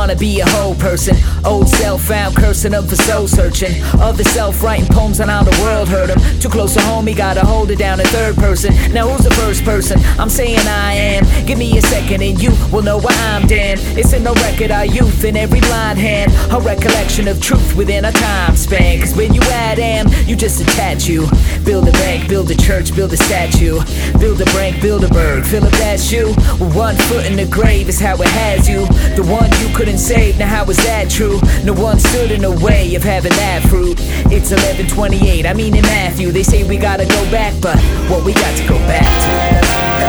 wanna be a whole person. Old self found cursing up for soul searching. Other self writing poems on how the world hurt him. Too close to home, he gotta hold it down in third person. Now who's the first person? I'm saying I am. Give me a second and you will know why I'm Dan. It's in no record, our youth in every blind hand. A recollection of truth within a time span. Cause when you add am, you just attach you. Build a bank, build a church, build a statue. Build a brink, build a burg. Philip, that's you. With one foot in the grave is how it has you. The one you couldn't save, now how is that true? No one stood in the way of having that fruit. It's 11:28, I mean in Matthew. They say we gotta go back, but what we got to go back to?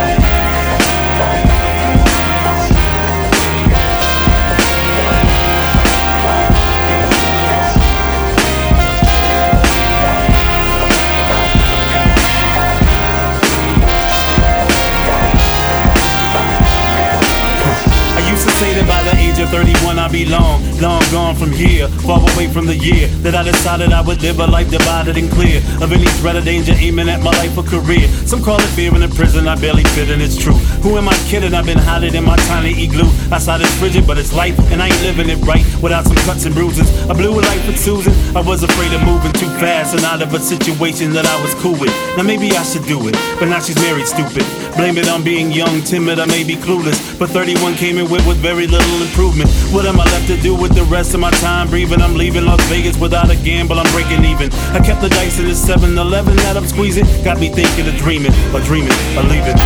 By the age of 31 I'll be long gone from here, far away from the year that I decided I would live a life divided and clear of any threat or danger aiming at my life or career. Some call it fear in a prison, I barely fit and it's true. Who am I kidding? I've been hiding in my tiny igloo. Outside it's frigid but it's life and I ain't living it right without some cuts and bruises. I blew a life with Susan, I was afraid of moving too fast and out of a situation that I was cool with. Now maybe I should do it, but now she's married, stupid. Blame it on being young, timid, I may be clueless, but 31 came in with very little improvement. What am I left to do with the rest of my time breathing? I'm leaving Las Vegas without a gamble, I'm breaking even. I kept the dice in the 7-Eleven that I'm squeezing. Got me thinking of dreaming or leaving.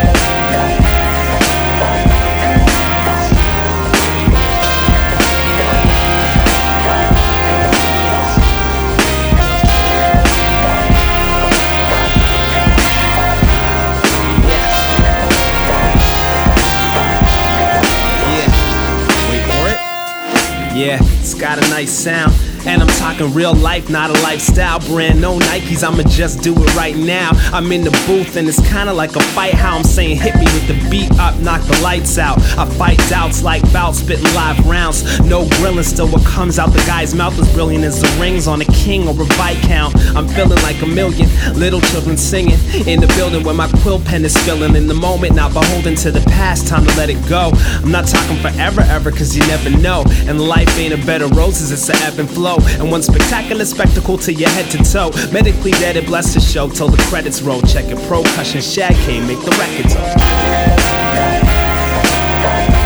Yeah, it's got a nice sound. And I'm talking real life, not a lifestyle brand. No Nikes, I'ma just do it right now. I'm in the booth and it's kinda like a fight. How I'm saying hit me with the beat up, knock the lights out. I fight doubts like bouts, spitting live rounds. No grilling, still what comes out the guy's mouth is brilliant as the rings on a king or a Viscount. I'm feeling like a million little children singing in the building where my quill pen is spilling. In the moment, not beholden to the past, time to let it go. I'm not talking forever, ever, cause you never know. And life ain't a bed of roses, it's a ebb and flow. And one spectacular spectacle to your head to toe. Medically dead, it bless the show till the credits roll. Check it, Percussion Shag can't make the records.